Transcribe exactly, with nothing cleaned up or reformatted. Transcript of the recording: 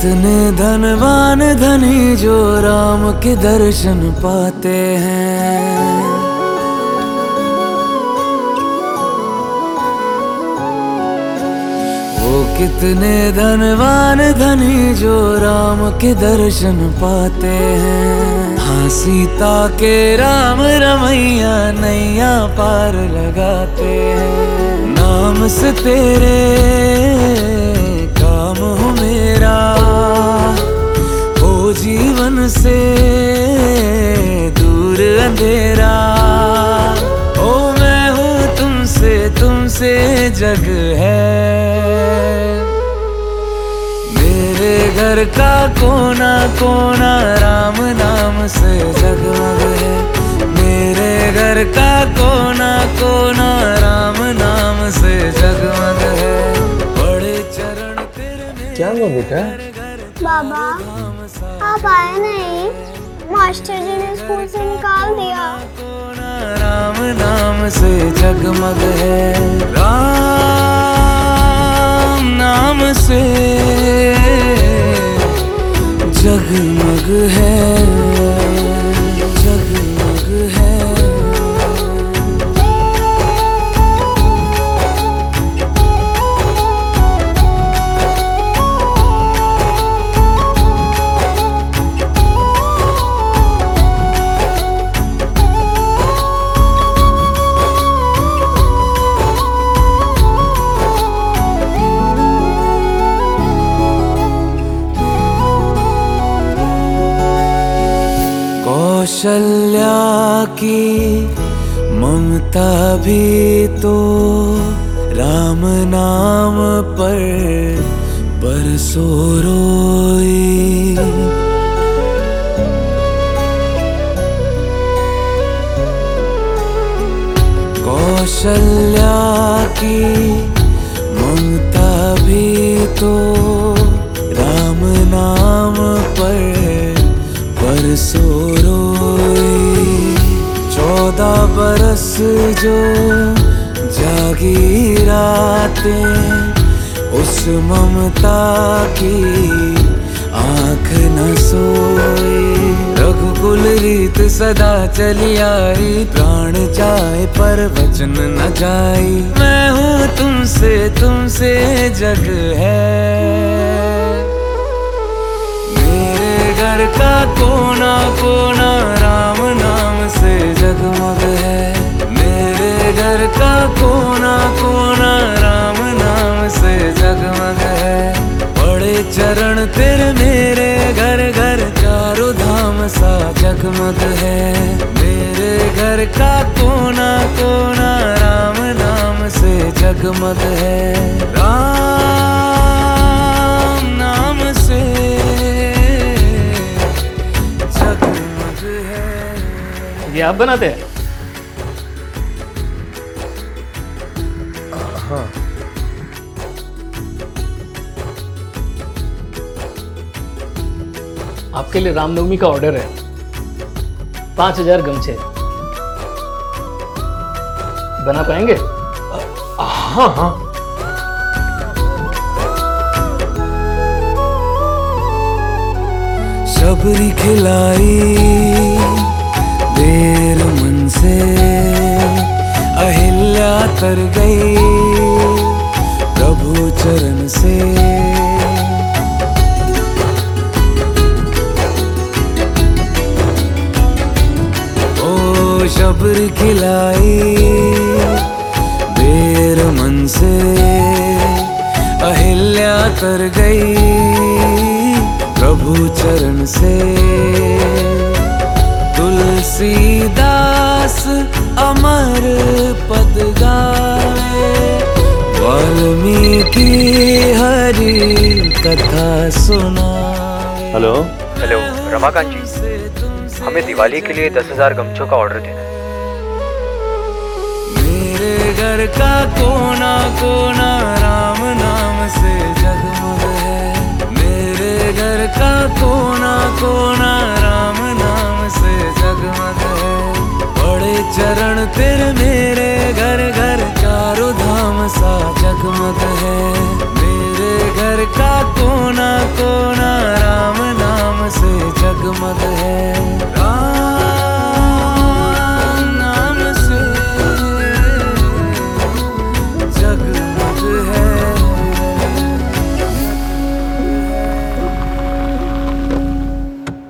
कितने धनवान धनी जो राम के दर्शन पाते हैं। वो कितने धनवान धनी जो राम के दर्शन पाते हैं। हाँ, सीता के राम रमैया नैया पार लगाते हैं। नाम से तेरे काम हो मेरा, हो जीवन से दूर अंधेरा। ओ मैं हूँ तुमसे, तुमसे जग है। मेरे घर का कोना कोना राम नाम से जगमग है। मेरे घर का कोना कोना राम नाम से जगमग है। बड़े चरण तेरे क्या हुआ बेटा? बाबा आप आए नहीं, मास्टर जी ने स्कूल से निकाल दिया। राम नाम से जगमग है। राम नाम से जगमग है, जगमग है। कौशल्या की ममता भी तो राम नाम पर बरसों रोई। कौशल्या की ममता भी तो राम नाम पर बरसों रोई। चौदह बरस जो जागी रातें उस ममता की आँख न सोई। रघुकुल रीत सदा चली आई, प्राण जाए पर वचन न जाई। मैं हूँ तुमसे, तुमसे जग है। घर का कोना कोना राम नाम से जगमग है। मेरे घर का कोना कोना राम नाम से जगमग है। बड़े चरण तेरे मेरे घर घर चारों धाम सा जगमग है। मेरे घर का कोना कोना राम नाम से जगमग है। राम नाम से ये आप बनाते हैं? हाँ। आपके लिए रामनवमी का ऑर्डर है, पांच हजार गमछे। बना पाएंगे? हाँ हाँ। शबरी खिलाई देर मन से, अहिल्या तर गई प्रभु चरण से। ओ शबरी खिलाई देर मन से, अहिल्या तर गई प्रभु चरण से। तुलसीदास अमर पद गावे, वाल्मीकि हरि कथा सुनावे। हेलो हेलो रमाकांत जी, हमें दिवाली के लिए दस हजार गमछों का ऑर्डर देना है। मेरे घर का कोना कोना राम नाम से जगमग है। मेरे घर का कोना कोना राम नाम से जगमग है। बड़े चरण तेरे मेरे